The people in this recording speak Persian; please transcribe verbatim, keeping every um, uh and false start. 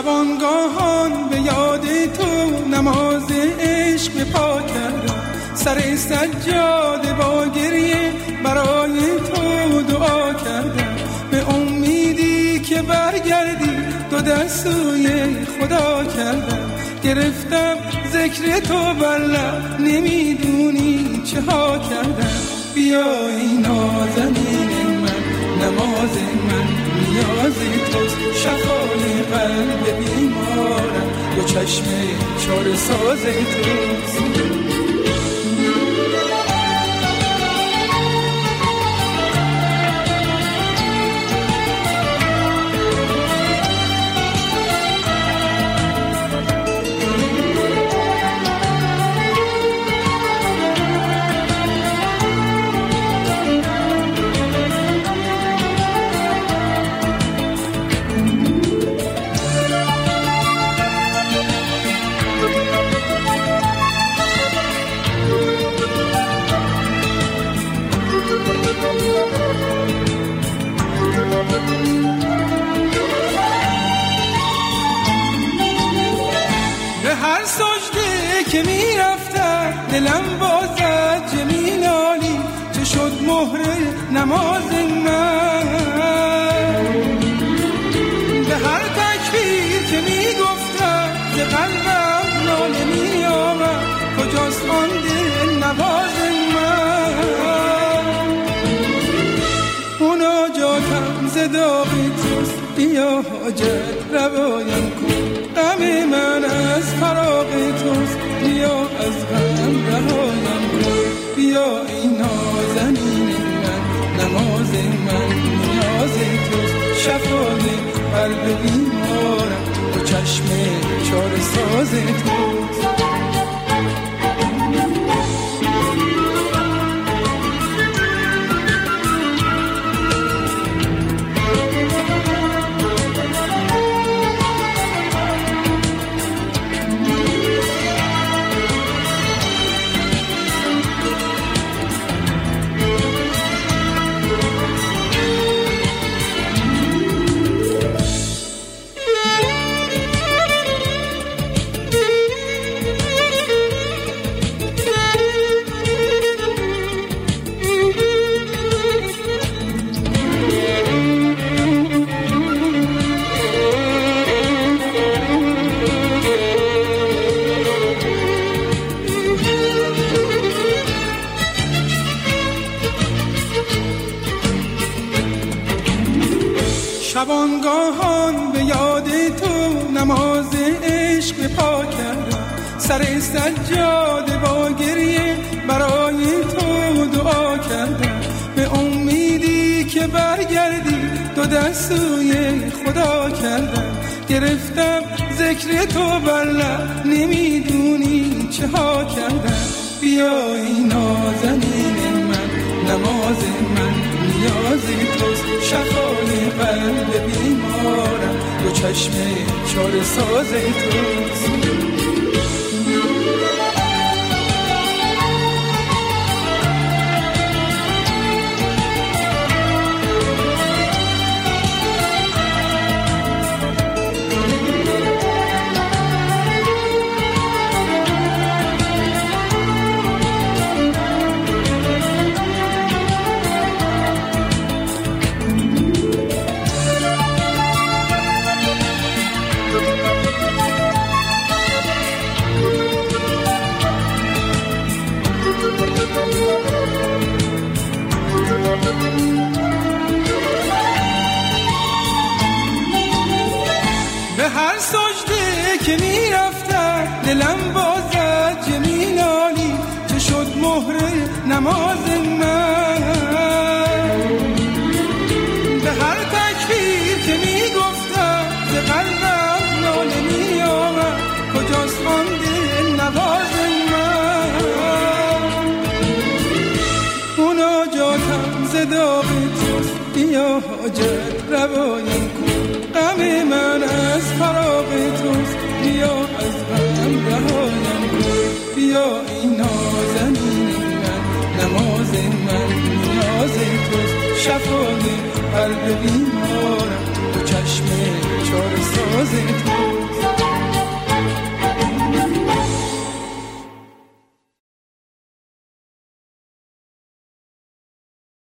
شبانگاهان به یاد تو نماز عشق پا کردم، سر سجاده با گریه برای تو دعا کردم، به امیدی که برگردی دو دست سوی خدا کردم، گرفتم ذکر تو بر لب نمیدونی چه ها کردم. بیا ای نازنین من، نماز من نیاز توست، شفای قلب بیمارم دو چشم چاره ساز توست. به هر سجده که می رفتم دلم بازد جمیل عالی، چه شد مهر نماز من. به هر تکبیر که می گفتم ز قلبم ناله می آمد، کجاست آن دل نواز من. مناجاتم ز داغ توست، بیا حاجت روایم کن، غم من از فراق توست، بیا از غم رهایم کن. بیا ای نازنین من، نماز من نیاز توست، شفای قلب بیمارم و چشم چاره ساز توست. شبانگاهان به یاد تو نماز عشق پا کردم، سر سجاده با گریه برای تو دعا کردم، به امیدی که برگردی دو دست سوی خدا کردم، گرفتم ذکر تو بر لب نمیدونی چه ها کردم. بیا ای نازنین من، نماز من نیاز توست، شفای قلب بیمارم دو چشم چاره ساز توست. به هر سجده که می رفتم دلم بازد جمیل عالی، چه شد مهر نماز من. به هر تکبیر که می گفتم ز قلبم ناله می آمد، کجاست آن دل نواز من. مناجاتم ز داغ توست، بیا حاجت روایم کن، غم من از فراق توست، بیا از غم رهایم کن. بیا ای نازنین من، نماز من نیاز توست، شفای قلب بیمارم دو چشم چاره ساز توست.